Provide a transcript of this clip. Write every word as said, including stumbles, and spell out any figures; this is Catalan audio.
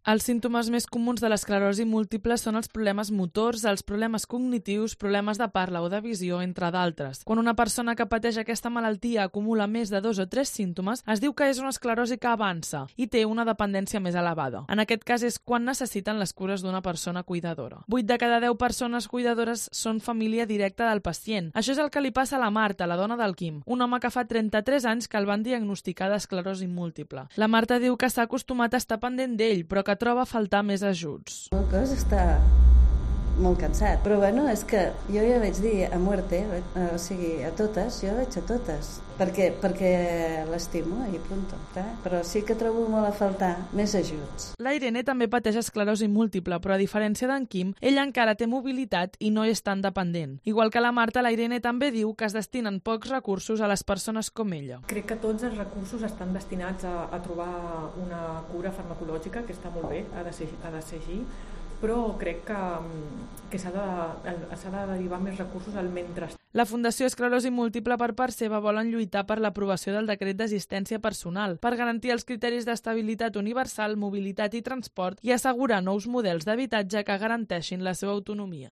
Els símptomes més comuns de l'esclerosi múltiple són els problemes motors, els problemes cognitius, problemes de parla o de visió, entre d'altres. Quan una persona que pateix aquesta malaltia acumula més de dos o tres símptomes, es diu que és una esclerosi que avança i té una dependència més elevada. En aquest cas és quan necessiten les cures d'una persona cuidadora. vuit de cada deu persones cuidadores són família directa del pacient. Això és el que li passa a la Marta, la dona del Quim, un home que fa trenta-tres anys que el van diagnosticar d'esclerosi múltiple. La Marta diu que s'ha acostumat a estar pendent d'ell, però que troba a faltar més ajuts. El cos està molt cansat, però bueno, és que jo ja vaig dir a muerte, o sigui, a totes, jo vaig a totes, perquè, perquè l'estimo i punto, eh? Però sí que trobo molt a faltar més ajuts. La Irene també pateix esclerosi múltiple, però a diferència d'en Quim, ella encara té mobilitat i no és tan dependent. Igual que la Marta, la Irene també diu que es destinen pocs recursos a les persones com ella. Crec que tots els recursos estan destinats a, a trobar una cura farmacològica, que està molt bé, ha de ser, ha de ser així, però crec que, que s'ha de, s'ha de derivar més recursos al mentrestant. La Fundació Esclerosi Múltiple, per part seva, volen lluitar per l'aprovació del decret d'assistència personal per garantir els criteris d'estabilitat universal, mobilitat i transport i assegurar nous models d'habitatge que garanteixin la seva autonomia.